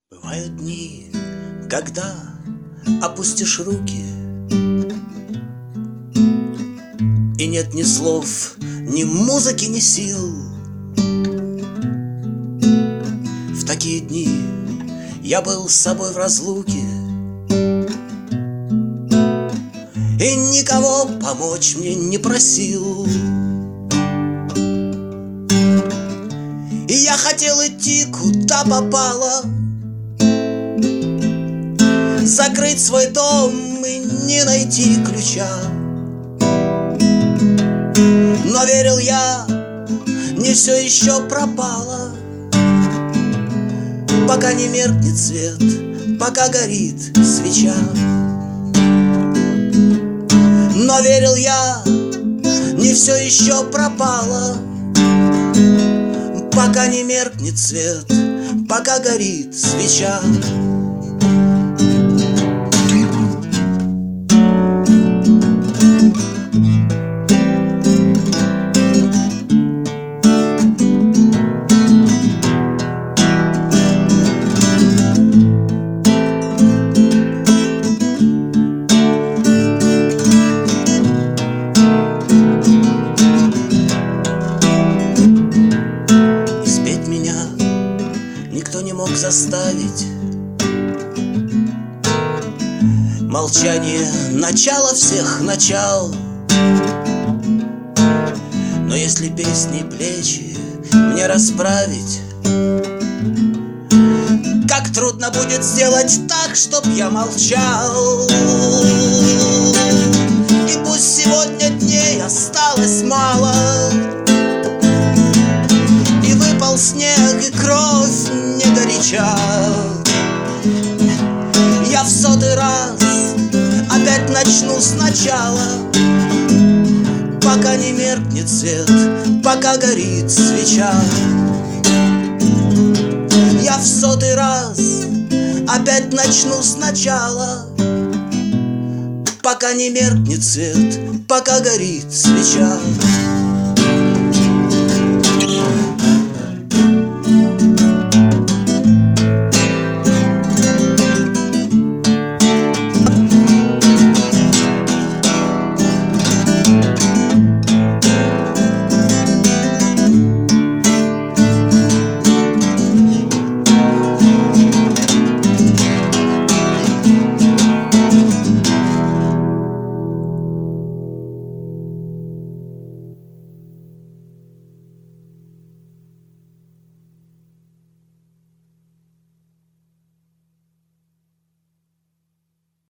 Бывают дни, когда опустишь руки, и нет ни слов, ни музыки, ни сил. В такие дни я был с собой в разлуке, и никого помочь мне не просил. И я хотел идти куда попало, закрыть свой дом и не найти ключа. Но верил я, не все еще пропало, пока не меркнет свет, пока горит свеча. Но верил я, не все еще пропало, пока не меркнет свет, пока горит свеча. Никто не мог заставить. Молчание — начало всех начал. Но если песни плечи мне расправить, как трудно будет сделать так, чтоб я молчал. И пусть сегодня дней осталось мало, и выпал снег, и кровь не горяча, я в 100-й раз опять начну сначала, пока не меркнет свет, пока горит свеча. Я в 100-й раз опять начну сначала, пока не меркнет свет, пока горит свеча.